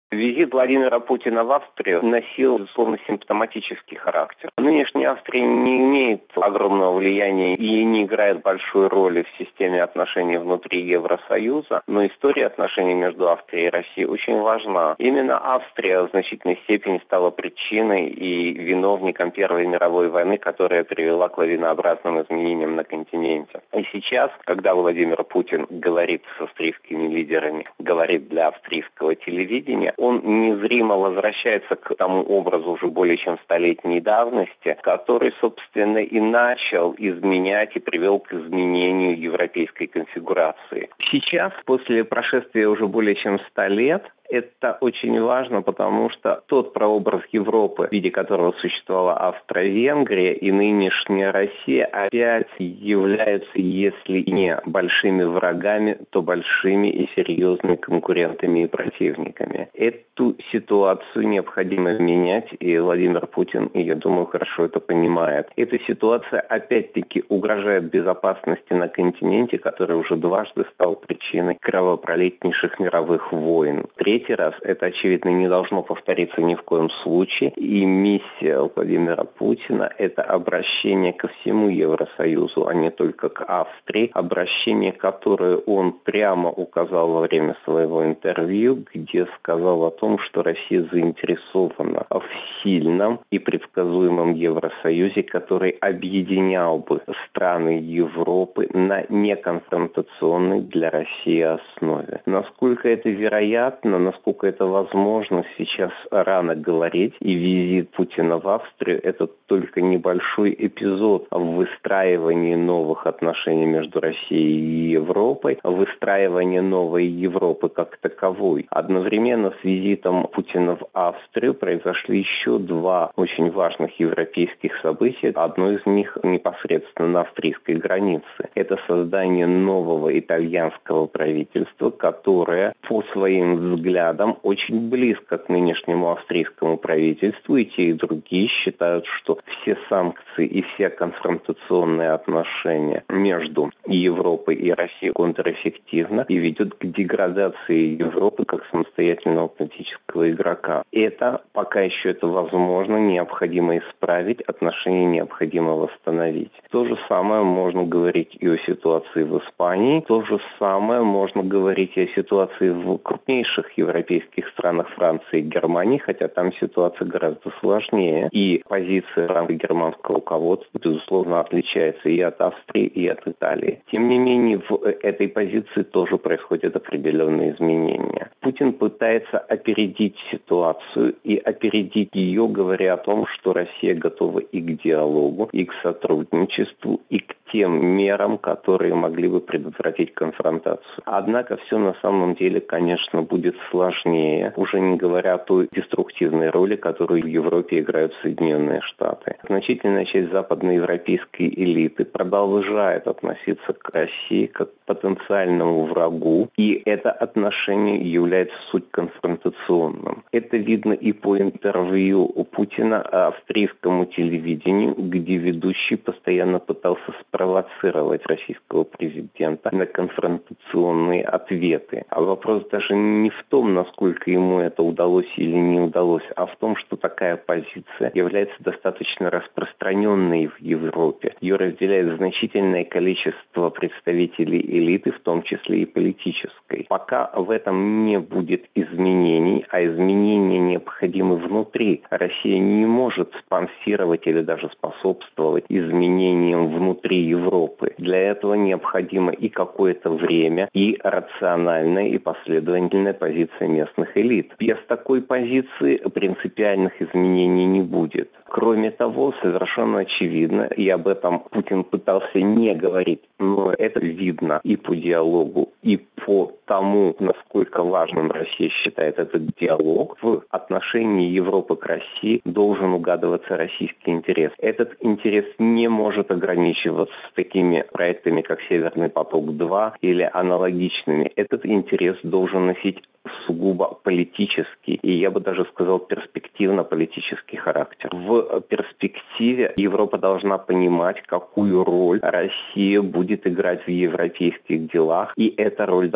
Визит Владимира Путина в Австрию носил, безусловно, симптоматический характер. Нынешняя Австрия не имеет огромного влияния и не играет большой роли в системе отношений внутри Евросоюза, но история отношений между Австрией и Россией очень важна. Именно Австрия в значительной степени стала причиной и виновником Первой мировой войны, которая привела к лавинообразным изменениям на континенте. И сейчас, когда Владимир Путин говорит с австрийскими лидерами, говорит для австрийского телевидения, он незримо возвращается к тому образу уже более чем столетней давности, который, собственно, и начал изменять и привел к изменению европейской конфигурации. Сейчас, после прошествия уже более чем 100 лет, это очень важно, потому что тот прообраз Европы, в виде которого существовала Австро-Венгрия и нынешняя Россия, опять являются, если не большими врагами, то большими и серьезными конкурентами и противниками. Эту ситуацию необходимо менять, и Владимир Путин, я думаю, хорошо это понимает. Эта ситуация опять-таки угрожает безопасности на континенте, который уже дважды стал причиной кровопролитнейших мировых войн. Третий раз это, очевидно, не должно повториться ни в коем случае. И миссия Владимира Путина – это обращение ко всему Евросоюзу, а не только к Австрии. Обращение, которое он прямо указал во время своего интервью, где сказал о том, что Россия заинтересована в сильном и предсказуемом Евросоюзе, который объединял бы страны Европы на неконфронтационной для России основе. Насколько это вероятно, насколько это возможно, сейчас рано говорить, и визит Путина в Австрию – это только небольшой эпизод в выстраивании новых отношений между Россией и Европой, выстраивание новой Европы как таковой. Одновременно с визитом Путина в Австрию произошли еще два очень важных европейских события. Одно из них непосредственно на австрийской границе. Это создание нового итальянского правительства, которое по своим взглядам очень близко к нынешнему австрийскому правительству, и те, и другие считают, что все санкции и все конфронтационные отношения между Европой и Россией контрэффективны и ведут к деградации Европы как самостоятельного политического игрока. Это, пока еще это возможно, необходимо исправить, отношения необходимо восстановить. То же самое можно говорить и о ситуации в Испании, то же самое можно говорить и о ситуации в крупнейших европейских странах Франции и Германии, хотя там ситуация гораздо сложнее. И позиция франко-германского руководства, безусловно, отличается и от Австрии, и от Италии. Тем не менее, в этой позиции тоже происходят определенные изменения. Путин пытается опередить ситуацию и опередить ее, говоря о том, что Россия готова и к диалогу, и к сотрудничеству, и к тем мерам, которые могли бы предотвратить конфронтацию. Однако все на самом деле, конечно, будет сложнее, уже не говоря о той деструктивной роли, которую в Европе играют Соединенные Штаты. Значительная часть западноевропейской элиты продолжает относиться к России как к потенциальному врагу, и это отношение является суть конфронтационным. Это видно и по интервью у Путина австрийскому телевидению, где ведущий постоянно пытался спровоцировать российского президента на конфронтационные ответы. А вопрос даже не в том, насколько ему это удалось или не удалось, а в том, что такая позиция является достаточно распространенной в Европе. Ее разделяет значительное количество представителей элиты, в том числе и политической. Пока в этом не будет изменений, а изменения необходимы внутри, Россия не может спонсировать или даже способствовать изменениям внутри Европы. Для этого необходимо и какое-то время, и рациональная, и последовательная позиция местных элит. Без такой позиции принципиальных изменений не будет. Кроме того, совершенно очевидно, и об этом Путин пытался не говорить, но это видно и по диалогу, и по тому, насколько важным Россия считает этот диалог, в отношении Европы к России должен угадываться российский интерес. Этот интерес не может ограничиваться такими проектами, как «Северный поток-2» или аналогичными. Этот интерес должен носить сугубо политический, и я бы даже сказал перспективно-политический характер. В перспективе Европа должна понимать, какую роль Россия будет играть в европейских делах, и эта роль должна быть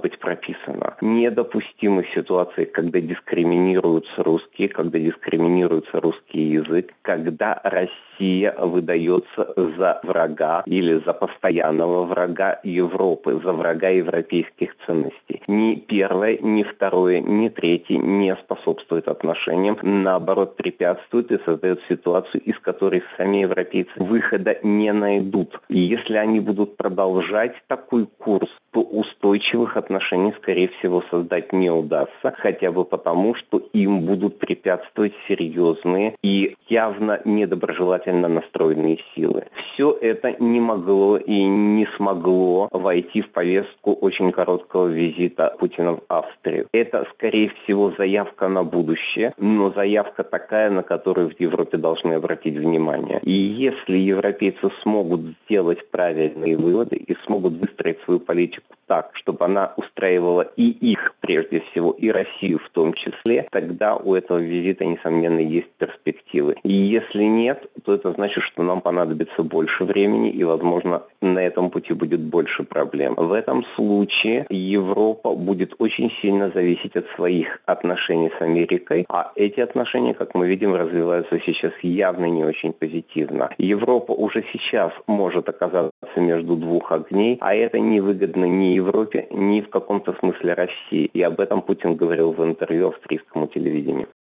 быть прописано. Недопустимы ситуации, когда дискриминируются русские, когда дискриминируется русский язык, когда Россия выдается за врага или за постоянного врага Европы, за врага европейских ценностей. Ни первое, ни второе, ни третье не способствует отношениям, наоборот, препятствует и создает ситуацию, из которой сами европейцы выхода не найдут. И если они будут продолжать такой курс, то устойчивых отношений, скорее всего, создать не удастся, хотя бы потому, что им будут препятствовать серьезные и явно недоброжелательно настроенные силы. Все это не могло и не смогло войти в повестку очень короткого визита Путина в Австрию. Это, скорее всего, заявка на будущее, но заявка такая, на которую в Европе должны обратить внимание. И если европейцы смогут сделать правильные выводы и смогут выстроить свою политику так, чтобы она устраивала и их, прежде всего, и Россию в том числе, тогда у этого визита, несомненно, есть перспективы. И если нет, то это значит, что нам понадобится больше времени, и, возможно, на этом пути будет больше проблем. В этом случае Европа будет очень сильно зависеть от своих отношений с Америкой, а эти отношения, как мы видим, развиваются сейчас явно не очень позитивно. Европа уже сейчас может оказаться между двух огней, а это невыгодно ни Европе, ни в каком-то смысле России. И об этом Путин говорил в интервью австрийскому телевидению.